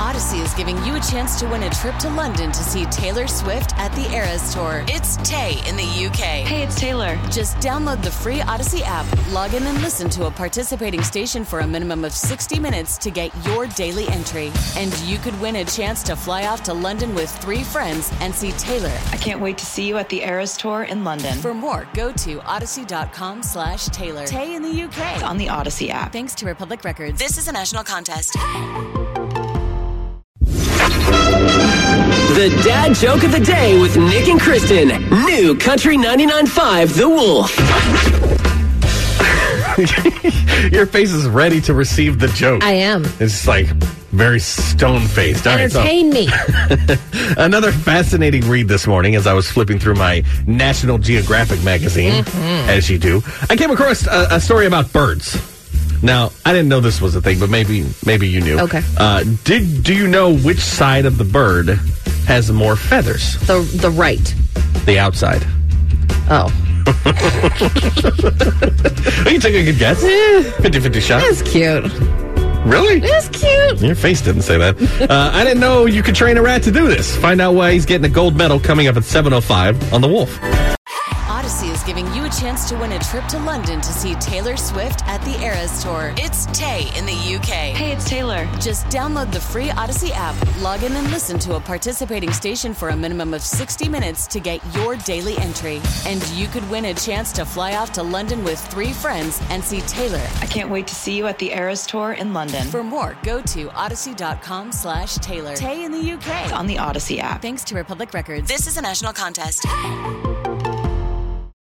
Odyssey is giving you a chance to win a trip to London to see Taylor Swift at the Eras Tour. It's Tay in the UK. Hey, it's Taylor. Just download the free Odyssey app, log in and listen to a participating station for a minimum of 60 minutes to get your daily entry. And you could win a chance to fly off to London with 3 friends and see Taylor. I can't wait to see you at the Eras Tour in London. For more, go to odyssey.com/Taylor. Tay in the UK. It's on the Odyssey app. Thanks to Republic Records. This is a national contest. The dad joke of the day with Nick and Kristen. New Country 99.5 The Wolf. Your face is ready to receive the joke. I am. It's like very stone-faced. All right, Entertain me. another fascinating read this morning as I was flipping through my National Geographic magazine, as you do. I came across a story about birds. Now, I didn't know this was a thing, but maybe you knew. Okay. Do you know which side of the bird has more feathers? The right. The outside. Oh. You took a good guess. 50-50 shot. That's cute. Really? That's cute. Your face didn't say that. I didn't know you could train a rat to do this. Find out why he's getting a gold medal coming up at 7:05 on The Wolf. Odyssey is giving you a chance to win a trip to London to see Taylor Swift at the Eras Tour. It's Tay in the UK. Hey, it's Taylor. Just download the free Odyssey app, log in and listen to a participating station for a minimum of 60 minutes to get your daily entry. And you could win a chance to fly off to London with 3 friends and see Taylor. I can't wait to see you at the Eras Tour in London. For more, go to odyssey.com/Taylor. Tay in the UK. It's on the Odyssey app. Thanks to Republic Records. This is a national contest.